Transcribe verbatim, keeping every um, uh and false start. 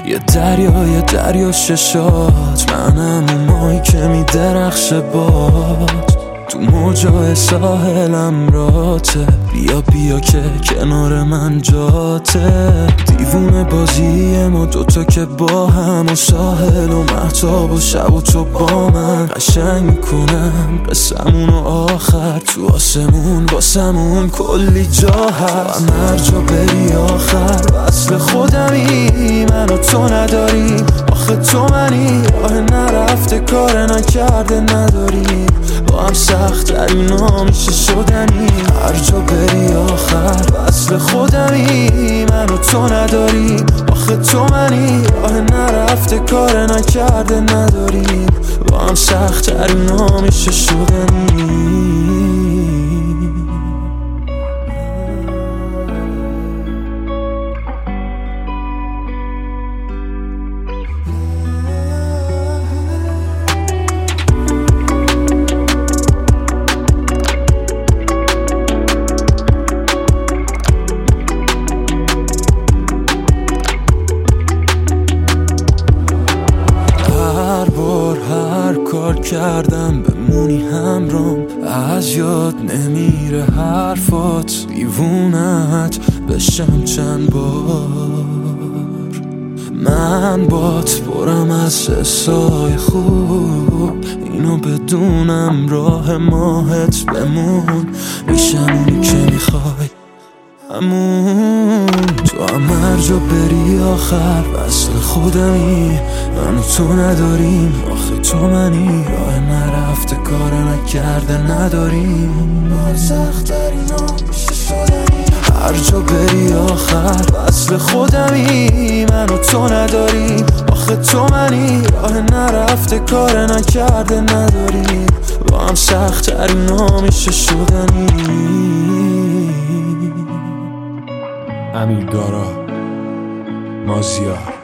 یه دریا یه دریا ششات، منم اون مایی که میدرخشه باد تو موجای ساحلم راته. بیا بیا که کنار من جاته، دیوونه بازی ما دوتا که با هم و ساحل و مهتاب و شب و تو با من قشنگ میکنم قصمون و آخر تو آسمون واسمون کلی جا هست. و هر جا بری آخر وصل خودمی، من و تو نداریم آخه تو منی، راه نرفته کار نکرده نداریم، با هم سخت ترینا میشه شدنی. هر جا بری آخر وصل خودمی، من و تو نداریم آخه تو منی، راه نرفته کار نکرده نداریم، با هم سخت ترینا میشه شدنی. کار کردم بمونی همرام، از یاد نمیره حرفات، دیوونت بشم چند بار. من بات برم از حسای خوب، اینو بدونم راه ماهت بمون، میشم اونی که میخوای همون. تو هم هر جا بری آخر وصل خودمی، من و تو نداریم آخه تو منی، راه نرفته کار نکرده نداریم، هر جا بری آخر وصل خودمی، من و تو نداریم آخه تو منی، راه نرفته کار نکرده نداریم، با هم سخت ترینا میشه شدنی. امیرگارا، مازیار